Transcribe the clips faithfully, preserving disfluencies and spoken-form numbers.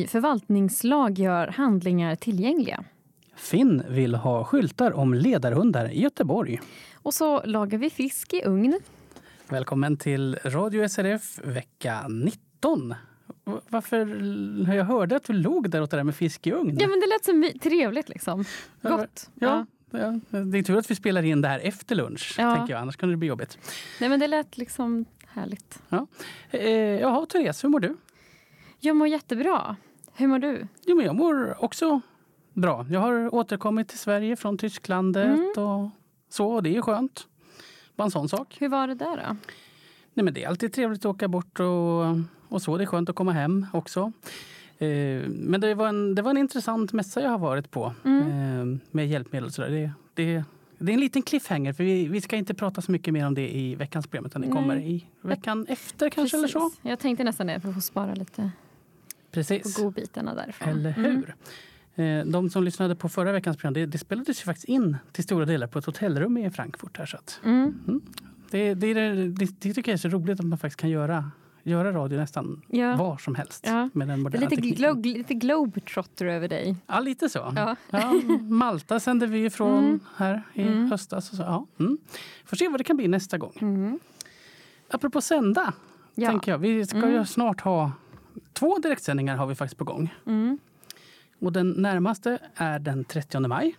förvaltningslag gör handlingar tillgängliga. Finn vill ha skyltar om ledarhundar i Göteborg. Och så lagar vi fisk i ugn. Välkommen till Radio S R F vecka nitton. Varför? Jag hörde att du låg där åt det där med fisk i ugn. Ja, men det lät så trevligt liksom. Gott. Ja, ja. ja. Det är tur att vi spelar in det här efter lunch, ja. tänker jag. Annars kan det bli jobbigt. Nej, men det lät liksom härligt. Ja. Eh, jaha, Therese, hur mår du? Jag mår jättebra. Hur mår du? Jo, men jag mår också bra. Jag har återkommit till Sverige från Tysklandet mm. och så. Det är skönt. Bara en sån sak. Hur var det där då? Nej, men det är alltid trevligt att åka bort och, och så. Det är skönt att komma hem också. Eh, men det var, en, det var en intressant mässa jag har varit på mm. eh, med hjälpmedel och sådär. Det, det, det är en liten cliffhanger för vi, vi ska inte prata så mycket mer om det i veckans program utan det Nej. kommer i veckan jag, efter kanske precis. eller så. Jag tänkte nästan det för att få spara lite precis. på godbitarna därifrån. Eller hur? Mm. De som lyssnade på förra veckans program, det, det spelades ju faktiskt in till stora delar på ett hotellrum i Frankfurt här. Så att, mm. Mm. Det, det, det, det, det tycker jag är så roligt att man faktiskt kan göra, göra radio nästan ja. var som helst. Ja. Med den det är lite, glo- lite globetrotter över dig. Ja, lite så. Ja. Ja, Malta sände vi ifrån mm. här i mm. höstas. Och så. Ja. Mm. Får se vad det kan bli nästa gång. Mm. Apropå sända, ja. tänker jag. Vi ska mm. ju snart ha två direktsändningar har vi faktiskt på gång. Mm. Och den närmaste är den trettionde maj.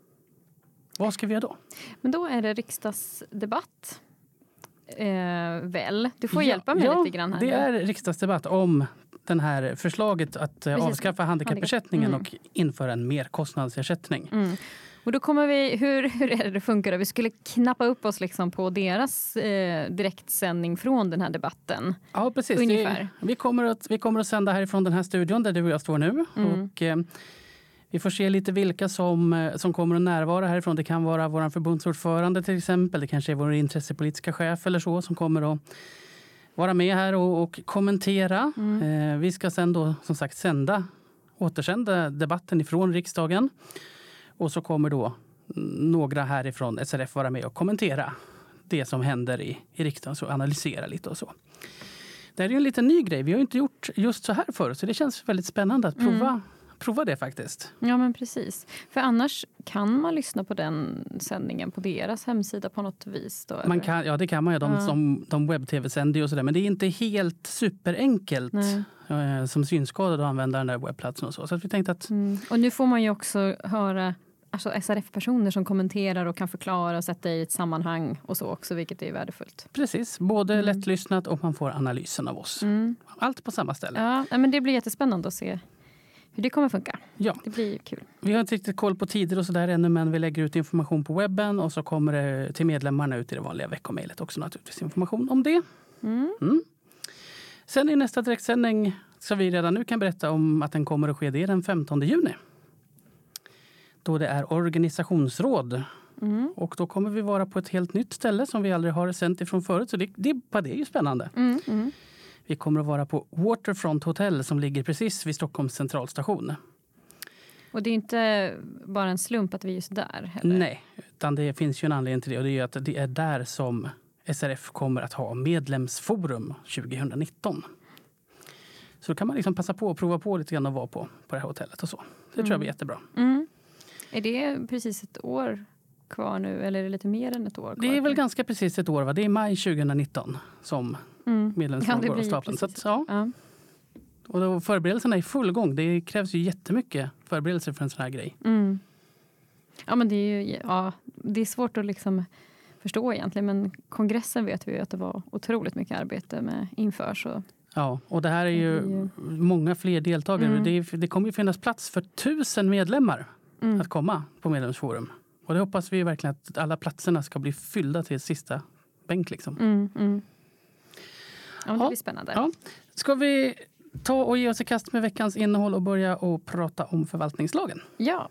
Vad ska vi göra då? Men då är det riksdagsdebatt. Eh, väl, du får ja, hjälpa mig ja, lite grann här. Det är riksdagsdebatt om den här förslaget att Precis. avskaffa handikappersättningen mm. och införa en merkostnadsersättning. Mm. Och då kommer vi, hur, hur är det det funkar? Vi skulle knappa upp oss liksom på deras eh, direktsändning från den här debatten. Ja, precis. Ungefär. Det, vi, kommer att, vi kommer att sända härifrån den här studion där du och jag står nu. Mm. Och eh, vi får se lite vilka som, som kommer att närvara härifrån. Det kan vara vår förbundsordförande till exempel. Det kanske är vår intressepolitiska chef eller så som kommer att vara med här och, och kommentera. Mm. Eh, vi ska sen då som sagt sända, återsända debatten ifrån riksdagen. Och så kommer då några härifrån S R F vara med och kommentera det som händer i, i riksdagen. Så analysera lite och så. Det är ju en liten ny grej. Vi har inte gjort just så här förut. Så det känns väldigt spännande att prova mm. Prova det faktiskt. Ja, men precis. För annars kan man lyssna på den sändningen på deras hemsida på något vis då? Man kan, ja, det kan man ju. De, ja. som, de webb-tv-sänder och sådär. Men det är inte helt superenkelt eh, som synskadad att använda den där webbplatsen och så. Så att vi tänkte att... Mm. Och nu får man ju också höra alltså S R F-personer som kommenterar och kan förklara och sätta i ett sammanhang och så också, vilket är värdefullt. Precis, både mm. lättlyssnat och man får analysen av oss. Mm. Allt på samma ställe. Ja, men det blir jättespännande att se hur det kommer funka. Ja. Det blir kul. Vi har inte riktigt koll på tider och sådär ännu, men vi lägger ut information på webben och så kommer det till medlemmarna ut i det vanliga veckomejlet också naturligtvis information om det. Mm. Mm. Sen i nästa direktsändning så vi redan nu kan berätta om att den kommer att ske det den femtonde juni. Då det är organisationsråd. Mm. Och då kommer vi vara på ett helt nytt ställe som vi aldrig har sänt ifrån förut. Så det, det, det är ju spännande. Mm. Mm. Vi kommer att vara på Waterfront Hotel som ligger precis vid Stockholms centralstation. Och det är inte bara en slump att vi är just där heller? Nej, utan det finns ju en anledning till det. Och det är ju att det är där som S R F kommer att ha medlemsforum tjugonitton. Så då kan man liksom passa på att prova på lite grann att vara på, på det här hotellet och så. Det mm. tror jag blir jättebra. Mm. Är det precis ett år kvar nu eller är det lite mer än ett år kvar? Det är väl ganska precis ett år, va? Det är maj tjugonitton som mm. medlemsforum går av stapeln. Så att, ja. Ja. Och då förberedelserna är i full gång. Det krävs ju jättemycket förberedelser för en sån här grej. Mm. Ja, men det är ju ja, det är svårt att liksom förstå egentligen. Men kongressen vet vi ju att det var otroligt mycket arbete med inför. Så. Ja, och det här är ju mm. många fler deltagare. Mm. Det, det kommer ju finnas plats för tusen medlemmar mm. att komma på medlemsforum. Och det hoppas vi verkligen att alla platserna ska bli fyllda till sista bänk liksom. Mm, mm. Ja, det ja, blir spännande. Ja. Ska vi ta och ge oss i kast med veckans innehåll och börja och prata om förvaltningslagen? Ja.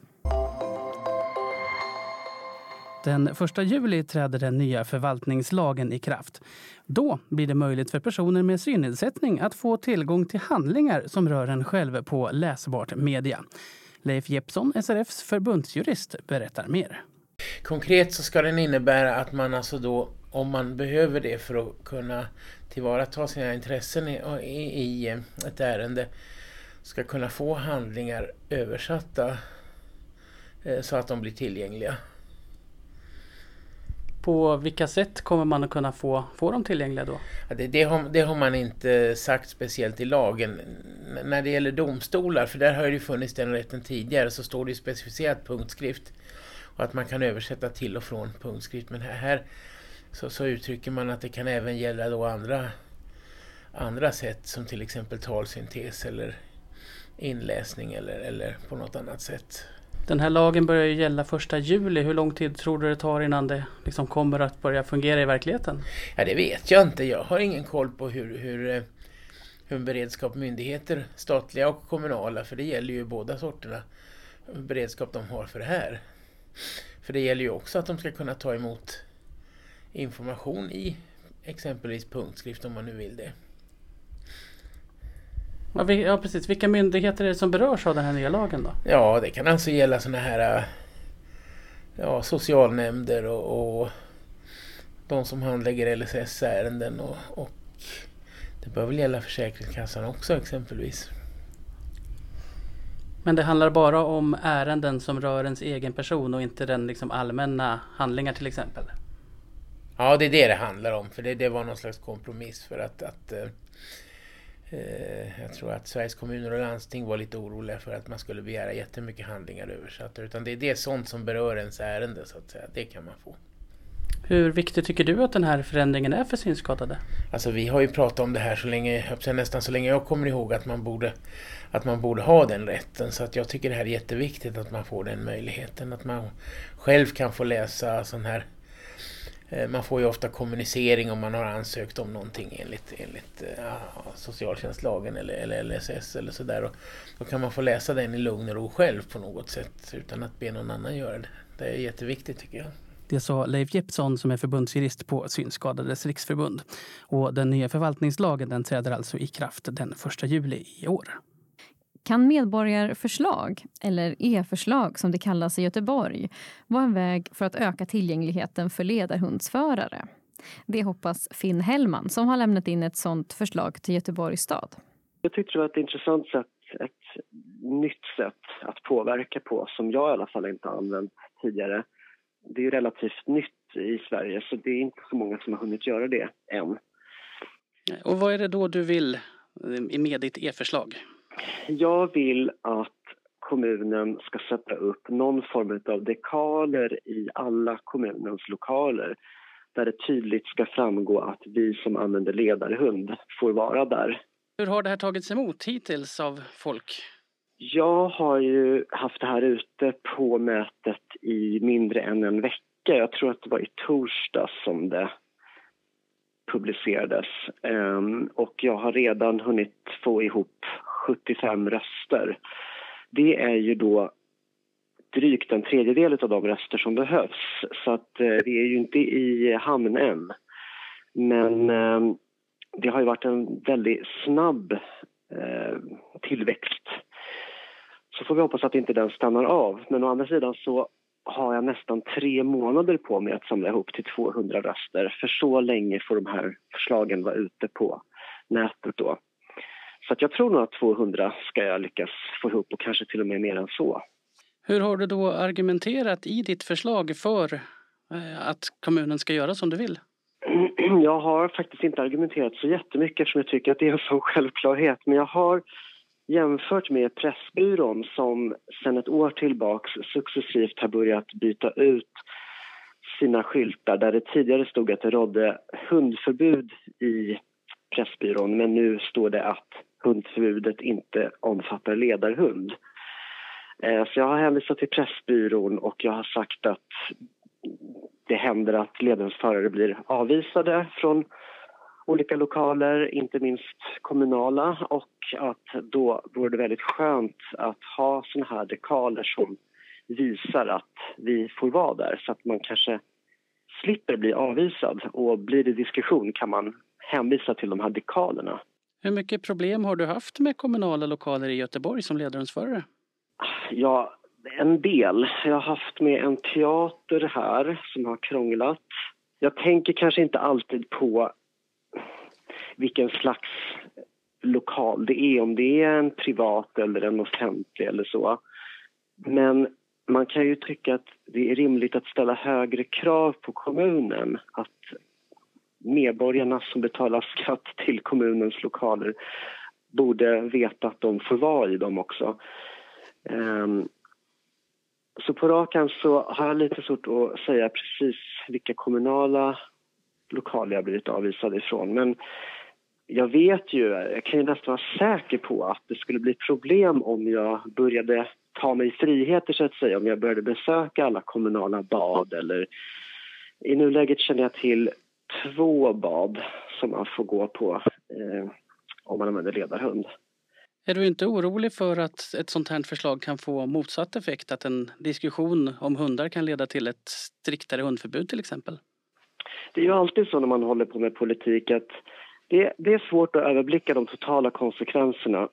Den första juli träder den nya förvaltningslagen i kraft. Då blir det möjligt för personer med synnedsättning att få tillgång till handlingar som rör en själv på läsbart media. Leif Jeppsson, S R F:s förbundsjurist, berättar mer. Konkret så ska den innebära att man alltså då, om man behöver det för att kunna tillvarata sina intressen i, i, i ett ärende, ska kunna få handlingar översatta eh, så att de blir tillgängliga. På vilka sätt kommer man att kunna få, få dem tillgängliga då? Ja, det, det, har, det har man inte sagt speciellt i lagen. N- när det gäller domstolar, för där har ju funnits den rätten tidigare, så står det ju specificerat punktskrift. Och att man kan översätta till och från punktskrift. Men här, här så, så uttrycker man att det kan även gälla då andra, andra sätt, som till exempel talsyntes eller inläsning eller, eller på något annat sätt. Den här lagen börjar ju gälla första juli. Hur lång tid tror du det tar innan det liksom kommer att börja fungera i verkligheten? Ja, det vet jag inte. Jag har ingen koll på hur, hur, hur beredskap myndigheter, statliga och kommunala, för det gäller ju båda sorterna, beredskap de har för det här. För det gäller ju också att de ska kunna ta emot information i exempelvis punktskrift om man nu vill det. Ja, vi, ja precis. Vilka myndigheter är det som berörs av den här nya lagen då? Ja, det kan alltså gälla såna här ja, socialnämnder och, och de som handlägger L S S-ärenden och, och det bör väl gälla Försäkringskassan också exempelvis. Men det handlar bara om ärenden som rör ens egen person och inte den liksom allmänna handlingar till exempel? Ja, det är det det handlar om, för det, det var någon slags kompromiss för att, att eh, jag tror att Sveriges kommuner och landsting var lite oroliga för att man skulle begära jättemycket handlingar översatta, utan det är det sånt som berör ens ärende så att säga, det kan man få. Hur viktigt tycker du att den här förändringen är för synskadade? Alltså vi har ju pratat om det här så länge, nästan så länge jag kommer ihåg att man borde, att man borde ha den rätten, så att jag tycker det här är jätteviktigt att man får den möjligheten, att man själv kan få läsa sån här. Man får ju ofta kommunicering om man har ansökt om någonting enligt, enligt ja, socialtjänstlagen eller, eller L S S eller sådär. Och då kan man få läsa den i lugn och ro själv på något sätt utan att be någon annan göra det. Det är jätteviktigt tycker jag. Det sa Leif Jeppsson som är förbundsjurist på Synskadades riksförbund. Och den nya förvaltningslagen den träder alltså i kraft den första juli i år. Kan medborgarförslag, eller e-förslag som det kallas i Göteborg, vara en väg för att öka tillgängligheten för ledarhundsförare? Det hoppas Finn Hellman som har lämnat in ett sådant förslag till Göteborgs stad. Jag tyckte det var ett intressant sätt, ett nytt sätt att påverka på som jag i alla fall inte har använt tidigare. Det är ju relativt nytt i Sverige så det är inte så många som har hunnit göra det än. Och vad är det då du vill med ditt e-förslag? Jag vill att kommunen ska sätta upp någon form av dekaler i alla kommunens lokaler där det tydligt ska framgå att vi som använder ledarhund får vara där. Hur har det här tagits emot hittills av folk? Jag har ju haft det här ute på nätet i mindre än en vecka. Jag tror att det var i torsdag som det publicerades. Um, och jag har redan hunnit få ihop sjuttiofem röster. Det är ju då drygt en tredjedel av de röster som behövs. Så att uh, vi är ju inte i hamn än. Men um, det har ju varit en väldigt snabb uh, tillväxt. Så får vi hoppas att inte den stannar av. Men å andra sidan så har jag nästan tre månader på mig att samla ihop till tvåhundra röster. För så länge får de här förslagen vara ute på nätet då. Så att jag tror nog att tvåhundra ska jag lyckas få ihop och kanske till och med mer än så. Hur har du då argumenterat i ditt förslag för att kommunen ska göra som du vill? Jag har faktiskt inte argumenterat så jättemycket eftersom jag tycker att det är en så självklarhet. Men jag har jämfört med Pressbyrån som sedan ett år tillbaks successivt har börjat byta ut sina skyltar där det tidigare stod att det rådde hundförbud i Pressbyrån men nu står det att hundförbudet inte omfattar ledarhund. Så jag har hänvisat till Pressbyrån och jag har sagt att det händer att ledarhundsförare blir avvisade från olika lokaler, inte minst kommunala, och att då vore det väldigt skönt att ha såna här dekaler som visar att vi får vara där så att man kanske slipper bli avvisad och blir det diskussion kan man hänvisa till de här dekalerna. Hur mycket problem har du haft med kommunala lokaler i Göteborg som ledarhundsförare? Ja, en del. Jag har haft med en teater här som har krånglat. Jag tänker kanske inte alltid på vilken slags lokal det är, om det är en privat eller en offentlig eller så. Men man kan ju tycka att det är rimligt att ställa högre krav på kommunen, att medborgarna som betalar skatt till kommunens lokaler borde veta att de får vara i dem också. Um, så på rakan så har jag lite svårt att säga precis vilka kommunala lokaler jag blivit avvisad ifrån. Men jag vet ju, jag kan ju nästan vara säker på att det skulle bli problem om jag började ta mig friheter så att säga. Om jag började besöka alla kommunala bad eller i nuläget känner jag till två bad som man får gå på eh, om man använder ledarhund. Är du inte orolig för att ett sånt här förslag kan få motsatt effekt? Att en diskussion om hundar kan leda till ett striktare hundförbud till exempel? Det är ju alltid så när man håller på med politik att det, det är svårt att överblicka de totala konsekvenserna.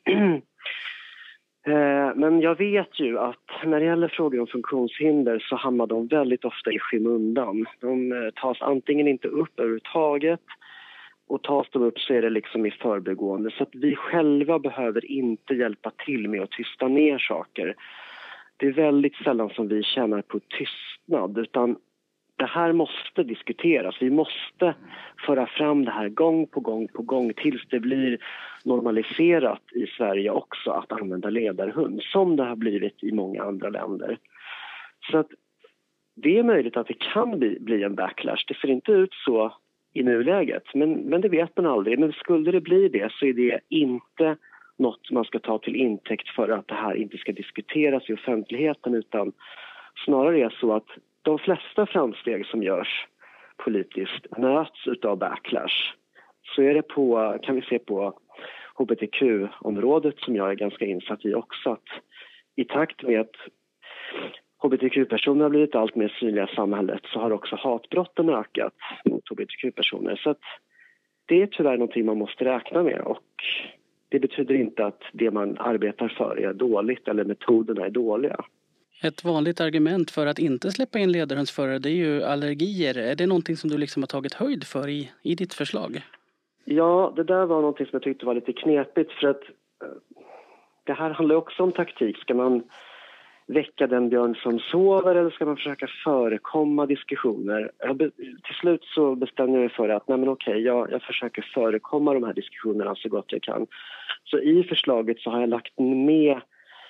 Men jag vet ju att när det gäller frågor om funktionshinder så hamnar de väldigt ofta i skymundan. De tas antingen inte upp överhuvudtaget, och tas de upp så är det liksom i förbigående. Så att vi själva behöver inte hjälpa till med att tysta ner saker. Det är väldigt sällan som vi tjänar på tystnad, utan det här måste diskuteras. Vi måste föra fram det här gång på gång på gång tills det blir normaliserat i Sverige också att använda ledarhund, som det har blivit i många andra länder. Så att det är möjligt att det kan bli, bli en backlash. Det ser inte ut så i nuläget, men, men det vet man aldrig. Men skulle det bli det så är det inte något man ska ta till intäkt för att det här inte ska diskuteras i offentligheten, utan snarare är så att de flesta framsteg som görs politiskt möts utav backlash. Så är det på, kan vi se på H B T Q-området som jag är ganska insatt i också, att i takt med att H B T Q-personer har blivit allt mer synliga i samhället så har också hatbrotten ökat mot H B T Q-personer. Så att det är tyvärr någonting man måste räkna med, och det betyder inte att det man arbetar för är dåligt eller metoderna är dåliga. Ett vanligt argument för att inte släppa in ledarhundsförare, det är ju allergier. Är det någonting som du liksom har tagit höjd för i, i ditt förslag? Ja, det där var någonting som jag tyckte var lite knepigt, för att det här handlar också om taktik. Ska man väcka den björn som sover eller ska man försöka förekomma diskussioner? Jag be, till slut så bestämde jag mig för att nej men okej, jag, jag försöker förekomma de här diskussionerna så gott jag kan. Så i förslaget så har jag lagt med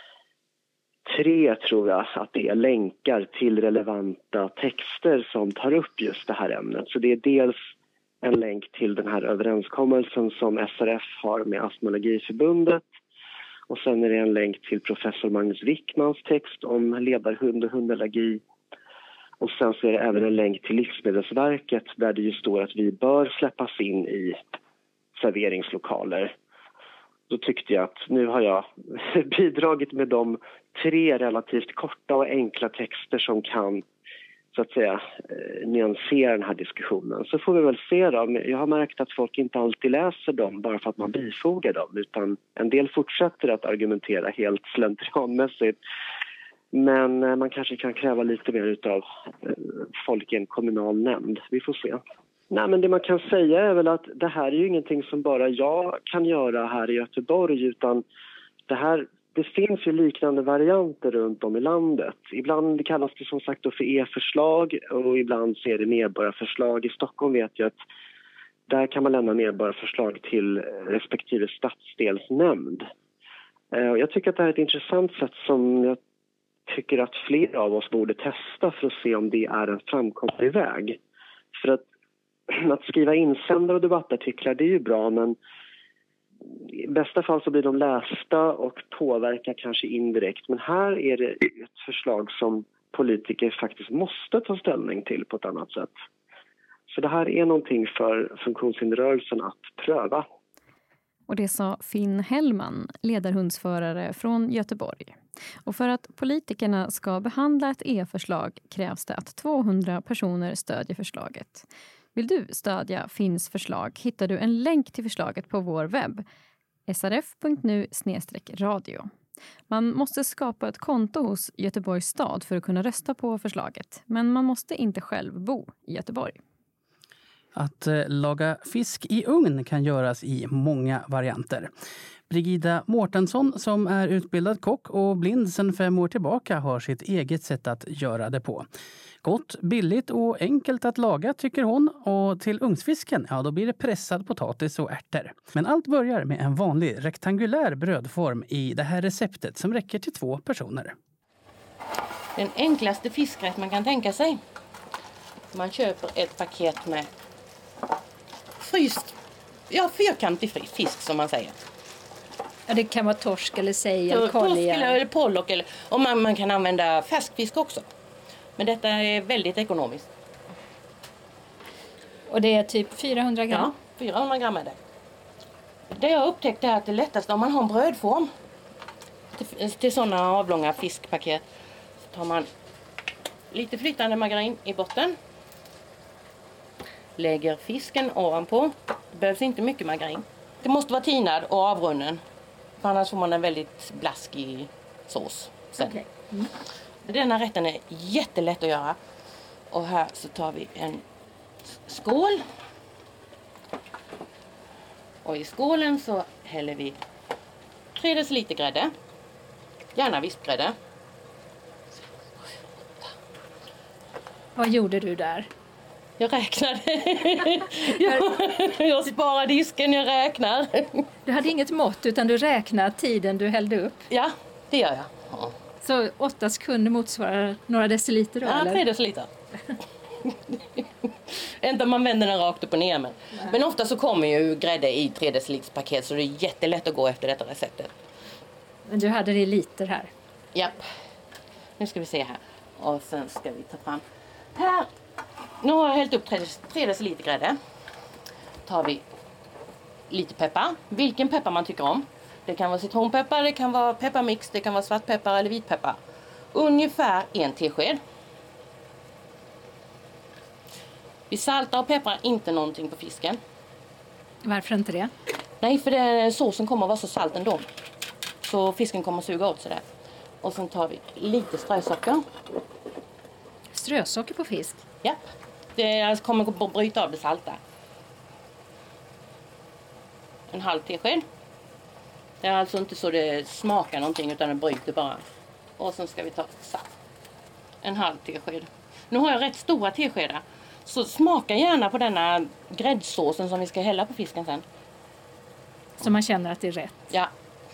tre, tror jag, att det är länkar till relevanta texter som tar upp just det här ämnet. Så det är dels en länk till den här överenskommelsen som S R F har med Astmaallergiförbundet. Och sen är det en länk till professor Magnus Wickmans text om ledarhund och hundallergi. Och sen så är det även en länk till Livsmedelsverket där det ju står att vi bör släppas in i serveringslokaler. Då tyckte jag att nu har jag bidragit med de tre relativt korta och enkla texter som kan, så att säga, nyansera den här diskussionen. Så får vi väl se då. Jag har märkt att folk inte alltid läser dem bara för att man bifogar dem, utan en del fortsätter att argumentera helt slentrianmässigt. Men man kanske kan kräva lite mer av folk i en kommunal nämnd. Vi får se. Nej, men det man kan säga är väl att det här är ju ingenting som bara jag kan göra här i Göteborg, utan det här, det finns ju liknande varianter runt om i landet. Ibland kallas det som sagt då för e-förslag och ibland så är det medborgarförslag. I Stockholm vet jag att där kan man lämna medborgarförslag till respektive stadsdelsnämnd. Jag tycker att det här är ett intressant sätt som jag tycker att fler av oss borde testa för att se om det är en framkomlig väg. För att Att skriva insändare och debattartiklar, det är ju bra, men i bästa fall så blir de lästa och påverkar kanske indirekt. Men här är det ett förslag som politiker faktiskt måste ta ställning till på ett annat sätt. Så det här är någonting för funktionshinderrörelsen att pröva. Och det sa Finn Hellman, ledarhundsförare från Göteborg. Och för att politikerna ska behandla ett e-förslag krävs det att tvåhundra personer stödjer förslaget. Vill du stödja Finns förslag hittar du en länk till förslaget på vår webb s r f punkt n u slash radio. Man måste skapa ett konto hos Göteborgs stad för att kunna rösta på förslaget, men man måste inte själv bo i Göteborg. Att eh, laga fisk i ugn kan göras i många varianter. Brigida Mårtensson som är utbildad kock och blind sedan fem år tillbaka har sitt eget sätt att göra det på. Gott, billigt och enkelt att laga tycker hon, och till ugnsfisken ja, då blir det pressad potatis och ärtor. Men allt börjar med en vanlig rektangulär brödform i det här receptet som räcker till två personer. Den enklaste fiskrätt man kan tänka sig. Man köper ett paket med fryst, ja fyrkantig fisk som man säger. Ja, det kan vara torsk eller sej eller Torsk kolja. eller pollock eller, och man, man kan använda färskfisk också. Men detta är väldigt ekonomiskt. Och det är typ fyrahundra gram? Ja, fyrahundra gram är det. Det jag upptäckt är att det lättaste om man har en brödform till, till sådana avlånga fiskpaket så tar man lite flytande margarin i botten. Lägger fisken ovanpå. Det behövs inte mycket margarin. Det måste vara tinad och avrunnen. För annars får man en väldigt blaskig sås sen. Okay. Mm. Denna rätten är jättelätt att göra. Och här så tar vi en skål. Och i skålen så häller vi tre deciliter grädde. Gärna vispgrädde. Vad gjorde du där? Jag räknade. jag, jag sparar disken, jag räknar. Du hade inget mått utan du räknade tiden du hällde upp. Ja, det gör jag. Ja. Så åtta sekunder motsvarar några deciliter då? Ja, eller? tre deciliter. Inte om man vänder den rakt upp och ner. Men, men ofta så kommer ju grädde i tre deciliters paket så det är jättelätt att gå efter detta receptet. Men du hade det i liter här? Japp. Nu ska vi se här. Och sen ska vi ta fram. Här. Nu har jag hällt upp tre deciliter grädde. Tar vi lite peppar. Vilken peppar man tycker om. Det kan vara citronpeppar, det kan vara pepparmix, det kan vara svartpeppar eller vitpeppar. Ungefär en tesked. Vi saltar och pepprar inte någonting på fisken. Varför inte det? Nej, för det, såsen kommer att vara så salt ändå. Så fisken kommer att suga åt sig det. Och sen tar vi lite strösocker. Strösocker på fisk? Ja, det kommer att bryta av det salta. En halv tesked. Det är alltså inte så det smakar någonting utan det bryter bara. Och sen ska vi ta salt. En halv tesked. Nu har jag rätt stora teskedar. Så smaka gärna på denna gräddsåsen som vi ska hälla på fisken sen. Så man känner att det är rätt? Ja.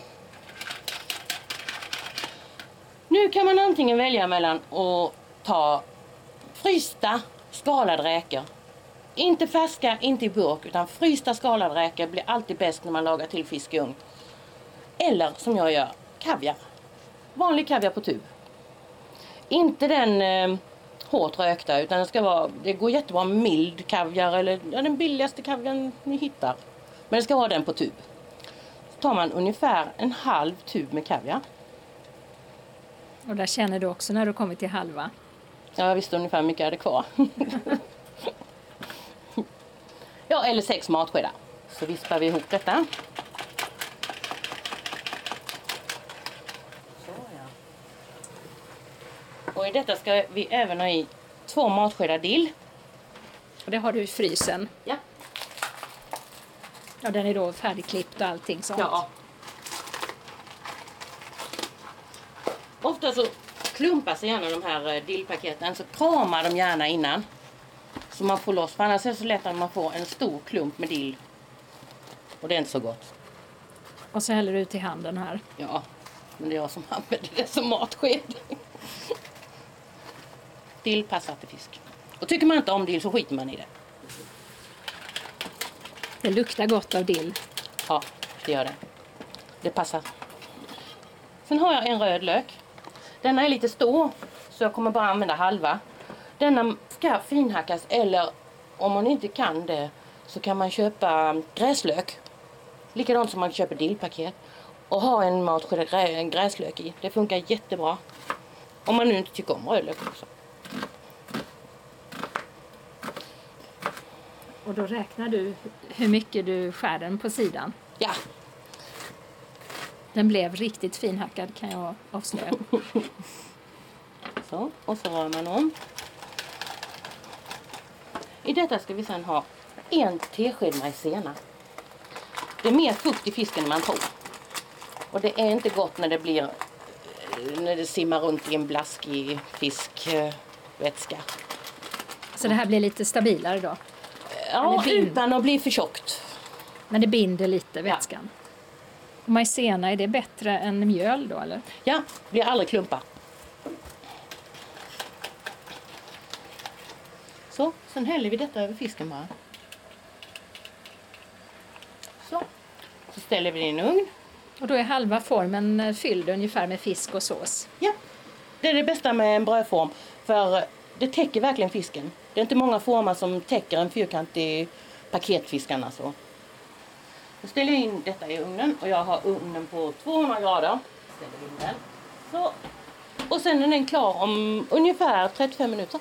Nu kan man antingen välja mellan att ta frysta skalade räkor. Inte färska, inte i burk, utan frysta skalade räkor blir alltid bäst när man lagar till fisk i ugn. Eller som jag gör, kaviar. Vanlig kaviar på tub. Inte den eh, hårt rökta, utan det ska vara, det går jättebra med mild kaviar eller ja, den billigaste kaviaren ni hittar. Men det ska vara den på tub. Så tar man ungefär en halv tub med kaviar. Och där känner du också när du kommer till halva? Ja, jag visste ungefär hur mycket jag hade kvar. Ja, eller sex matskedar. Så vispar vi ihop detta. Så, ja. Och i detta ska vi även ha i två matskedar dill. Och det har du i frysen? Ja. Ja, den är då färdigklippt och allting sånt? Ja. Ofta så klumpar sig gärna de här dillpaketen, så kramar de gärna innan. Så man får loss, för annars är det så lätt att man får en stor klump med dill. Och det är inte så gott. Och så häller du ut i handen här. Ja, men det är jag som använder det som matsked. Dill passar till fisk. Och tycker man inte om dill så skiter man i det. Det luktar gott av dill. Ja, det gör det. Det passar. Sen har jag en röd lök. Denna är lite stor, så jag kommer bara använda halva. Denna ska finhackas, eller om man inte kan det så kan man köpa gräslök. Likadant som man köper dillpaket. Och ha en matsked gräslök i. Det funkar jättebra. Om man nu inte tycker om rödlök också. Och då räknar du hur mycket du skär den på sidan? Ja. Den blev riktigt finhackad, kan jag avslöja. Så, och så rör man om. I detta ska vi sedan ha En tesked majsena. Det är mer fukt i fisken än man tror. Och det är inte gott när det blir när det simmar runt i en blaskig fiskvätska. Så det här blir lite stabilare då? Ja, utan att bli för tjockt. Men det binder lite vätskan. Ja. Och majsena, är det bättre än mjöl då eller? Ja, det blir aldrig klumpar. Så, sen häller vi detta över fisken bara. Så, så ställer vi det i en ugn. Och då är halva formen fylld ungefär med fisk och sås? Ja, det är det bästa med en brödform. För det täcker verkligen fisken. Det är inte många former som täcker en fyrkantig paketfiskarna så. Då ställer jag in detta i ugnen och jag har ugnen på tvåhundra grader. Ställer in den. Så. Och sen är den klar om ungefär trettiofem minuter.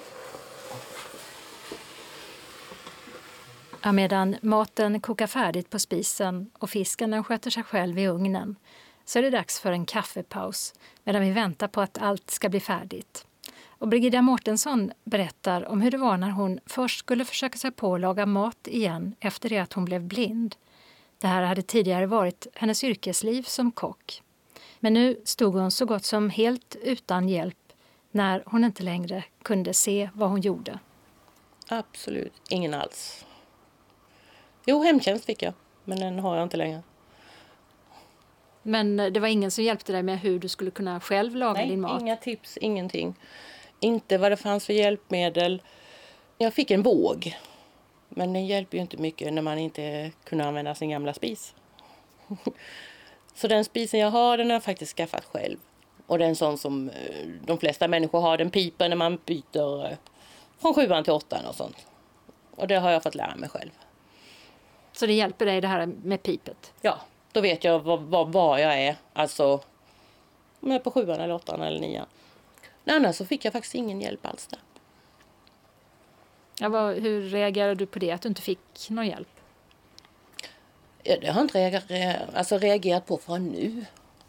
Ja, medan maten kokar färdigt på spisen och fisken den sköter sig själv i ugnen så är det dags för en kaffepaus medan vi väntar på att allt ska bli färdigt. Och Brigida Mårtensson berättar om hur det var när hon först skulle försöka sig på att laga mat igen efter det att hon blev blind. Det här hade tidigare varit hennes yrkesliv som kock. Men nu stod hon så gott som helt utan hjälp när hon inte längre kunde se vad hon gjorde. Absolut ingen alls. Jo, hemtjänst fick jag, men den har jag inte längre. Men det var ingen som hjälpte dig med hur du skulle kunna själv laga Nej, din mat? Nej, inga tips, ingenting. Inte vad det fanns för hjälpmedel. Jag fick en våg, men den hjälper ju inte mycket när man inte kunde använda sin gamla spis. Så den spisen jag har, den har jag faktiskt skaffat själv. Och den sån som de flesta människor har, den piper när man byter från sjuan till åttan och sånt. Och det har jag fått lära mig själv. Så det hjälper dig det här med pipet? Ja, då vet jag var, var, var jag är. Alltså om jag är på sjuan eller åttan eller nian. Annars så fick jag faktiskt ingen hjälp alls där. Ja, vad, hur reagerade du på det, att du inte fick någon hjälp? Ja, det har jag inte reagerat, alltså reagerat på förrän nu.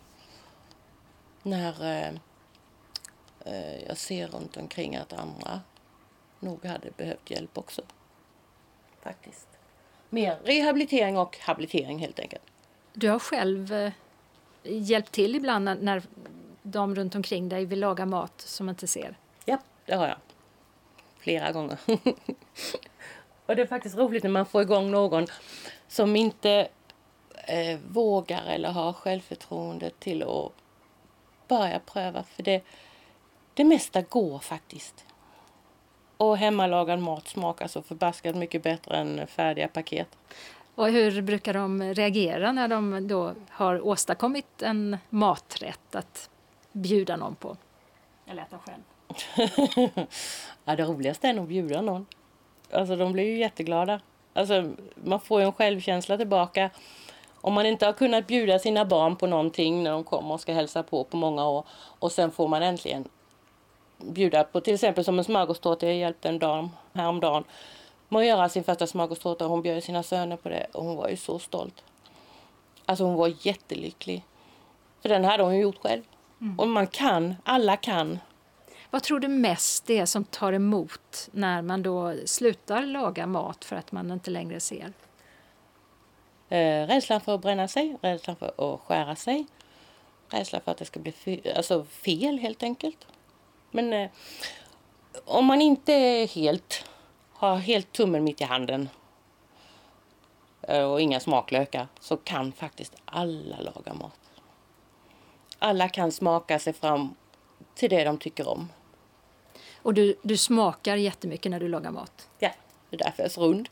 När eh, jag ser runt omkring att andra nog hade behövt hjälp också. Faktiskt. Mer rehabilitering och habilitering helt enkelt. Du har själv eh, hjälpt till ibland när, när de runt omkring dig vill laga mat som inte ser? Ja, det har jag. Flera gånger. Och det är faktiskt roligt när man får igång någon som inte eh, vågar eller har självförtroende till att börja pröva. För det, det mesta går faktiskt. Och hemmalagad mat smakar så förbaskat mycket bättre än färdiga paket. Och hur brukar de reagera när de då har åstadkommit en maträtt att bjuda någon på? Eller äta själv? Ja, det roligaste är nog att bjuda någon. Alltså de blir ju jätteglada. Alltså man får ju en självkänsla tillbaka. Om man inte har kunnat bjuda sina barn på någonting när de kommer och ska hälsa på på många år. Och sen får man äntligen bjuda på till exempel som en smörgåstårta. Jag hjälpte en dam häromdagen med att göra sin första smörgåstårta. Hon bjöd sina söner på det och hon var ju så stolt. Alltså hon var jättelycklig. För den hade hon gjort själv. Mm. Och man kan, alla kan. Vad tror du mest det är som tar emot när man då slutar laga mat för att man inte längre ser? Eh, rädslan för att bränna sig, rädslan för att skära sig. Rädslan för att det ska bli fe- alltså fel helt enkelt. Men eh, om man inte är helt, har helt tummen mitt i handen eh, och inga smaklökar så kan faktiskt alla laga mat. Alla kan smaka sig fram till det de tycker om. Och du, du smakar jättemycket när du lagar mat? Ja, det är därför jag är så rund.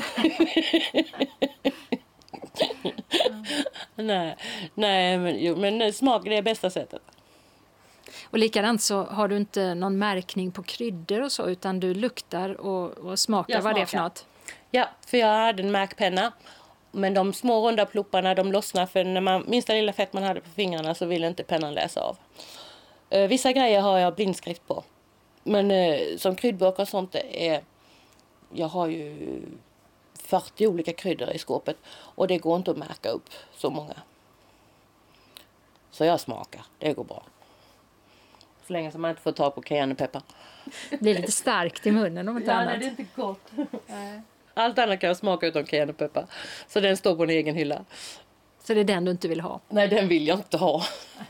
nej, nej men, jo, men smak är det bästa sättet. Och likadant så har du inte någon märkning på kryddor och så utan du luktar och, och smakar vad det är för något? Ja, för jag hade en märkpenna. Men de små runda plopparna de lossnar för när man minsta lilla fett man hade på fingrarna så ville inte pennan läsa av. Eh, vissa grejer har jag blindskrift på. Men eh, som kryddburkar och sånt är jag har ju fyrtio olika kryddor i skåpet och det går inte att märka upp så många. Så jag smakar, det går bra. Så länge som man inte får tag på cayennepeppar. Det blir lite starkt i munnen om inte ja, annat. Nej, det är inte gott. Allt annat kan jag smaka utom cayenne och peppar. Så den står på en egen hylla. Så det är den du inte vill ha? Nej, den vill jag inte ha.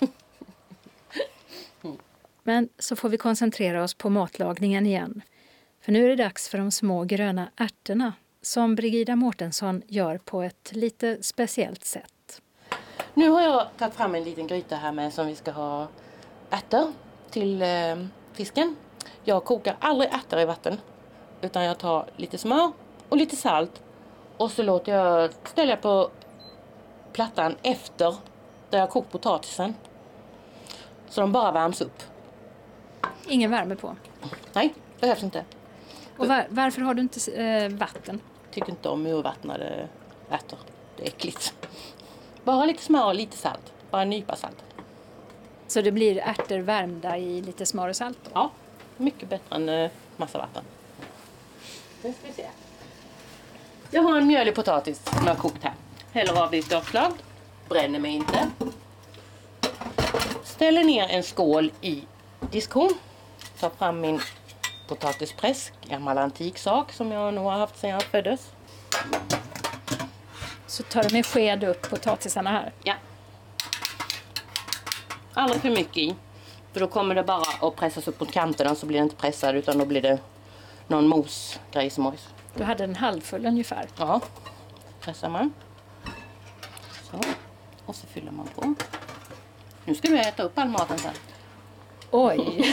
Men så får vi koncentrera oss på matlagningen igen. För nu är det dags för de små gröna ärtorna som Brigida Mårtensson gör på ett lite speciellt sätt. Nu har jag tagit fram en liten gryta här med som vi ska ha ärtor till eh, fisken. Jag kokar aldrig ärtor i vatten. Utan jag tar lite smör och lite salt. Och så låter jag ställa på plattan efter där jag kokt potatisen. Så de bara värms upp. Ingen värme på? Nej, behövs inte. Och var, varför har du inte eh, vatten? Tycker inte om urvattnade ärtor. Det är äckligt. Bara lite smör och lite salt. Bara en nypa salt. Så det blir ärtor värmda i lite smör och salt då? Ja, mycket bättre än uh, massa vatten. Nu ska vi se. Jag har en mjölig potatis som jag har kokt här. Häller av det i ett avslag. Bränner mig inte. Ställer ner en skål i diskhon. Tar fram min potatispress. Gammal antik sak som jag nog har haft sedan jag föddes. Så tar du med sked upp potatisarna här? Ja. Aldrig för mycket i. För då kommer det bara att pressas upp mot kanterna så blir det inte pressad utan då blir det någon mosgrej som mojs. Du hade en halvfull ungefär? Ja. Pressar man. Så. Och så fyller man på. Nu ska du äta upp all maten sen. Oj!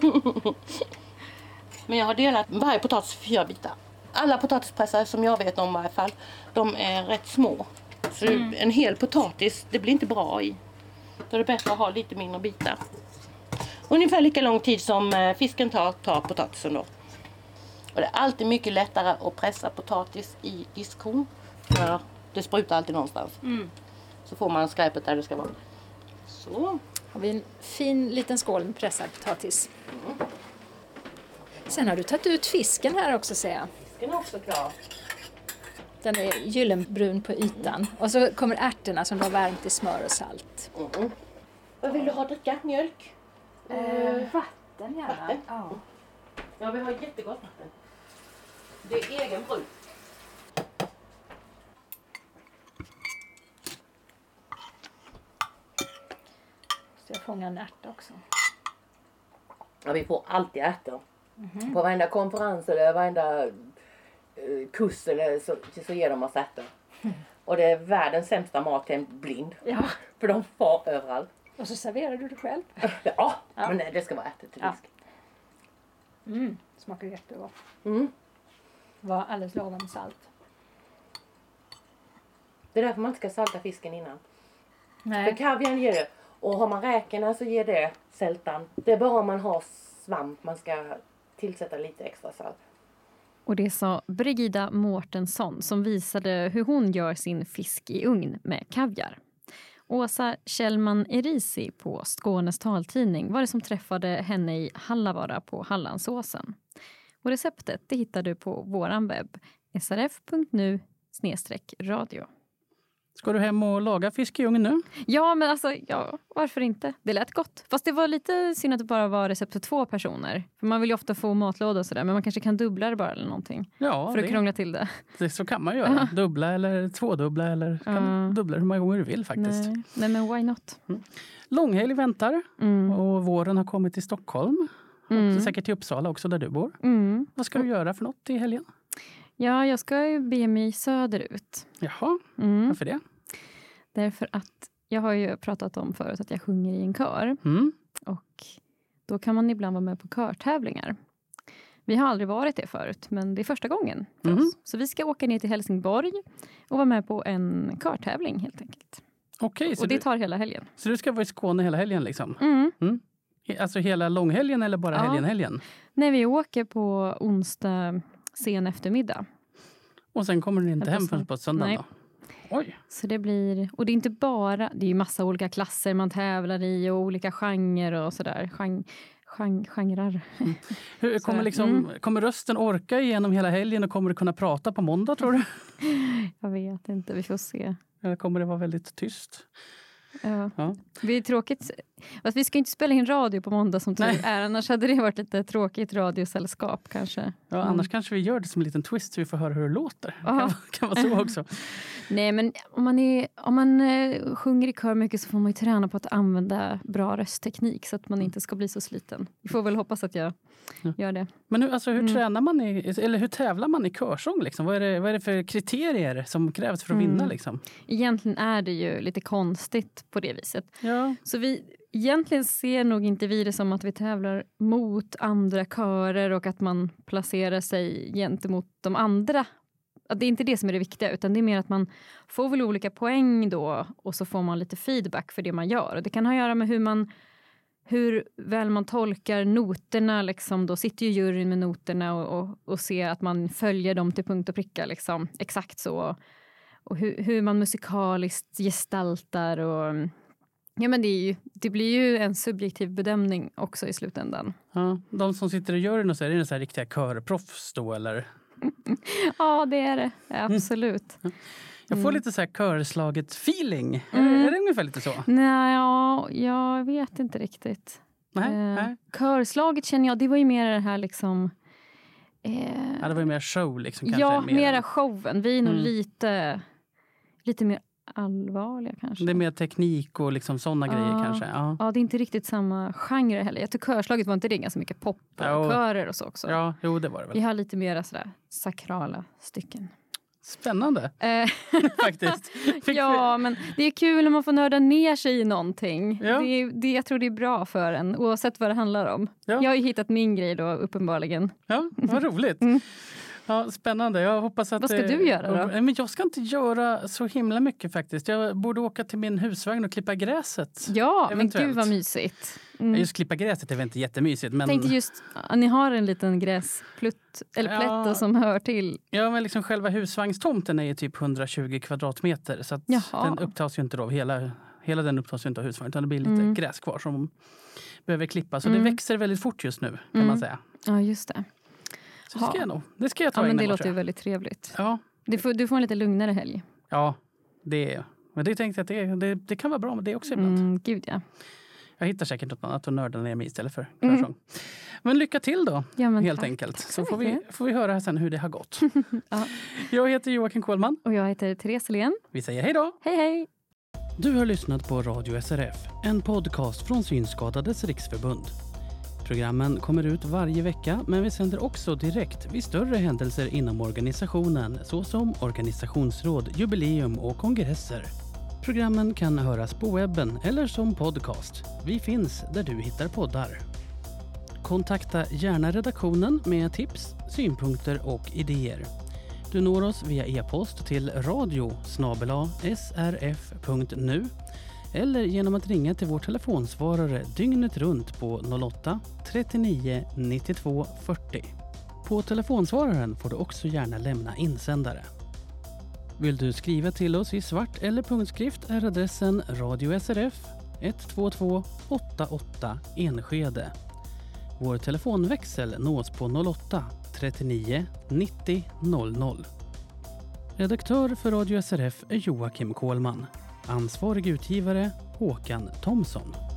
Men jag har delat varje potatis i fyra bitar. Alla potatispressar som jag vet om i varje fall, de är rätt små. Så mm. en hel potatis, det blir inte bra i. Då är det bättre att ha lite mindre bitar. Ungefär lika lång tid som fisken tar, tar potatisen då. Och det är alltid mycket lättare att pressa potatis i diskhon. För det sprutar alltid någonstans. Mm. Så får man skräpet där det ska vara. Så. Har vi en fin liten skål med pressad potatis. Mm. Sen har du tagit ut fisken här också, ser jag. Fisken är också klar. Den är gyllenbrun på ytan. Och så kommer ärtorna som du har värmt i smör och salt. Mm. Vad vill du ha att dricka? Mjölk? Eh, vatten gärna. Vatten? Ja. Ja, vi har jättegott vatten. Det är egen bruk. Så jag fångar en ärta också. Ja, vi får alltid ärtor. Mm-hmm. På varenda konferens eller varenda uh, kurs eller så, så ger de oss ärtor. Mm. Och det är världens sämsta mat till en blind. Ja. För de får överallt. Och så serverar du det själv? Ja, ja. Men nej, det ska vara ärtor till fisk. Ja. Mm, smakar jättegott. Mm. Var alldeles lagom salt. Det är därför man inte ska salta fisken innan. Nej. För kavian ger det. Och har man räkorna så ger det sältan. Det är bara om man har svamp man ska tillsätta lite extra salt. Och det sa Brigida Mårtensson som visade hur hon gör sin fisk i ugn med kaviar. Åsa Kjellman Erisi på Skånes taltidning var det som träffade henne i Hallavara på Hallandsåsen. Och receptet det hittar du på våran webb s r f punkt nu snedstreck radio. Ska du hem och laga fisk i ugn nu? Ja, men alltså, ja, varför inte? Det lät gott. Fast det var lite synd att det bara var recept för två personer. För man vill ju ofta få matlåda och sådär. Men man kanske kan dubbla det bara eller någonting. Ja, för att det, krångla till det. det. Så kan man göra. Dubbla eller tvådubbla eller kan uh. dubbla hur många gånger du vill faktiskt. Nej, Nej men why not? Mm. Långhelg väntar mm. och våren har kommit till Stockholm. Mm. Och säkert till Uppsala också där du bor. Mm. Vad ska du göra för något i helgen? Ja, jag ska ju be mig söderut. Jaha, mm. varför det? Därför att jag har ju pratat om förut att jag sjunger i en kör. Mm. Och då kan man ibland vara med på körtävlingar. Vi har aldrig varit det förut, men det är första gången för mm. oss. Så vi ska åka ner till Helsingborg och vara med på en körtävling helt enkelt. Okej, så och det du, tar hela helgen. Så du ska vara i Skåne hela helgen liksom? Mm. Mm. Alltså hela långhelgen eller bara ja. helgen helgen? Nej, vi åker på onsdag sen eftermiddag. Och sen kommer du inte hem förrän på söndag då? Oj. Så det blir, och det är inte bara, det är ju massa olika klasser man tävlar i och olika genrer och sådär, Gen, gen, genrer. Mm. Hur, kommer, Så, liksom, mm. kommer rösten orka igenom hela helgen och kommer du kunna prata på måndag tror du? Jag vet inte, vi får se. Eller kommer det vara väldigt tyst? Ja. Ja. Det är tråkigt, Fast vi ska inte spela in radio på måndag som tur är. Annars hade det varit lite tråkigt radiosällskap kanske. Ja, mm. annars kanske vi gör det som en liten twist så vi får höra hur det låter. Det kan, kan vara så också. Nej, men om man, är, om man eh, sjunger i kör mycket så får man ju träna på att använda bra röstteknik så att man inte ska bli så sliten. Vi får väl hoppas att jag ja. gör det. Men hur, alltså, hur mm. tränar man i, eller hur tävlar man i körsång? Liksom? Vad, är det, vad är det för kriterier som krävs för att mm. vinna? Liksom? Egentligen är det ju lite konstigt på det viset. Ja. Så vi egentligen ser nog inte vi det som att vi tävlar mot andra körer och att man placerar sig gentemot de andra. Det är inte det som är det viktiga, utan det är mer att man får väl olika poäng då och så får man lite feedback för det man gör. Och det kan ha att göra med hur man hur väl man tolkar noterna. Liksom. Då sitter ju juryn med noterna och, och, och ser att man följer dem till punkt och pricka. Liksom. Exakt så. Och hur, hur man musikaliskt gestaltar. Och, ja, men det, är ju, det blir ju en subjektiv bedömning också i slutändan. Ja, de som sitter och gör det, så är det så här riktiga körproffs då, eller? Ja, det är det. Absolut. Mm. Jag får mm. lite så här körslaget feeling. Mm. Är, är det ungefär lite så? Nej, ja, jag vet inte riktigt. Nej, eh, nej. Körslaget känner jag, det var ju mer det här liksom... Eh, ja, det var ju mer show liksom. Kanske, ja, mer mera än... showen. Vi är nog mm. lite, lite mer allvarliga kanske. Det är mer teknik och liksom sådana ja. grejer kanske. Ja. ja, det är inte riktigt samma genre heller. Jag tycker körslaget var inte det ganska mycket pop och ja. körer och så också. Ja, jo, det var det väl. Vi har lite mer sådär sakrala stycken. Spännande, faktiskt. Ja, men det är kul när man får nörda ner sig i någonting. Ja. Det är, det, jag tror det är bra för en, oavsett vad det handlar om. Ja. Jag har ju hittat min grej då, uppenbarligen. Ja, vad roligt. Mm. Ja, spännande. Jag hoppas att... Vad ska du göra då? Men jag ska inte göra så himla mycket faktiskt. Jag borde åka till min husvagn och klippa gräset. Ja, eventuellt. Men gud vad mysigt. Mm. Just klippa gräset är väl inte jättemysigt. Men... Tänkte just, ni har en liten gräsplutt eller plätt ja. som hör till. Ja, men liksom själva husvagnstomten är ju typ hundratjugo kvadratmeter. Så att den upptas ju inte av hela, hela den upptas ju inte av husvagn. Utan det blir lite mm. gräs kvar som behöver klippa. Så mm. det växer väldigt fort just nu kan mm. man säga. Ja, just det. Så det ska jag nog. Det ska jag ta ja, men det in låter ju väldigt trevligt. Ja. Du får, du får en lite lugnare helg. Ja, det är. Men det tänkte jag att det, det, det kan vara bra med det också ibland. Mm, gud ja. Jag hittar säkert något annat att nörda ner mig istället för körsång. Mm. Men lycka till då, ja, men helt tack. enkelt. Tack så får vi, får vi höra sen hur det har gått. ja. Jag heter Joakim Kohlman. Och jag heter Therese Helén. Vi säger hej då. Hej hej. Du har lyssnat på Radio S R F, en podcast från Synskadades riksförbund. Programmen kommer ut varje vecka, men vi sänder också direkt vid större händelser inom organisationen, såsom organisationsråd, jubileum och kongresser. Programmen kan höras på webben eller som podcast. Vi finns där du hittar poddar. Kontakta gärna redaktionen med tips, synpunkter och idéer. Du når oss via e-post till radio snabel-a s r f punkt nu eller genom att ringa till vår telefonsvarare dygnet runt på noll åtta trettionio nittiotvå fyrtio. På telefonsvararen får du också gärna lämna insändare. Vill du skriva till oss i svart eller punktskrift är adressen Radio S R F ett två två åtta åtta Enskede. Vår telefonväxel nås på noll åtta trettionio nittio noll noll. Redaktör för Radio S R F är Joakim Kohlman. Ansvarig utgivare Håkan Thomsson.